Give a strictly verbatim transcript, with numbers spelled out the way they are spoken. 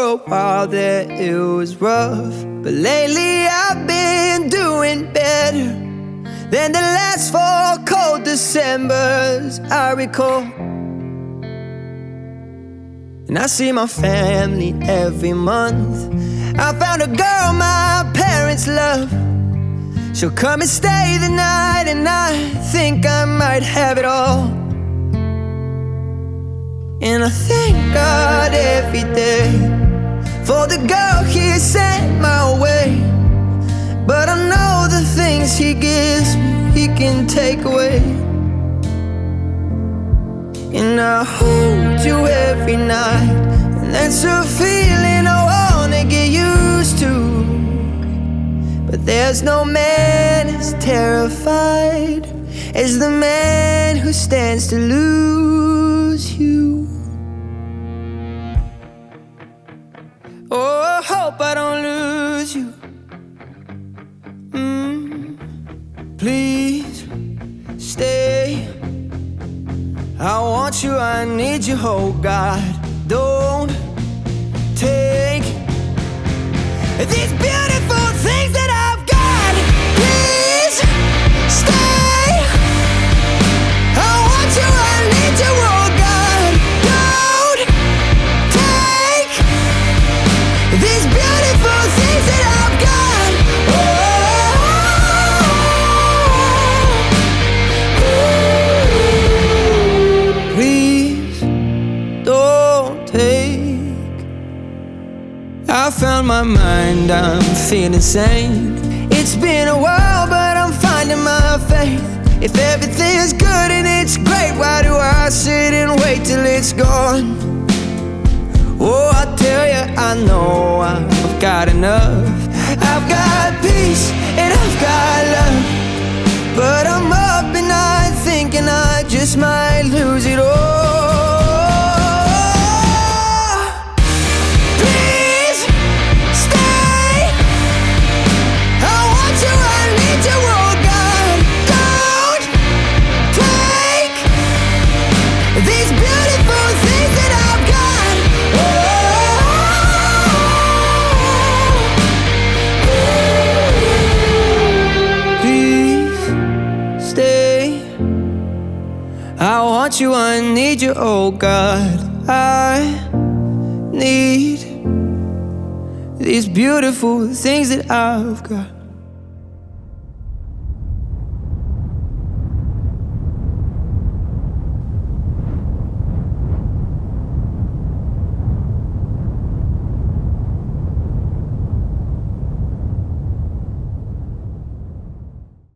a while there it was rough, but lately I've been doing better than the last four cold Decembers I recall. And I see my family every month. I found a girl my parents love. She'll come and stay the night, and I think I might have it all. And I thank God every day for the girl He sent my way. But I know the things He gives me, He can take away. And I hold you every night, and that's a feeling I wanna get used to. But there's no man as terrified as the man who stands to lose you. Oh, I hope I don't lose you. mm, Please stay. I want you, I need you, oh God. Don't take these beautiful things that I've got. Please stay. I want you, I need you, oh God. Don't take these beautiful things that I've got. Oh, please don't take. I found my mind, I'm feeling sane. It's been a while, but I'm finding my faith. If everything's good and it's great, why do I sit and wait till it's gone? Oh, I tell you, I know I've got enough. I've got peace and I've got love, but I'm up at night thinking I just might lose it all. These beautiful things that I've got. Oh, please stay. I want you, I need you, oh God. I need these beautiful things that I've got.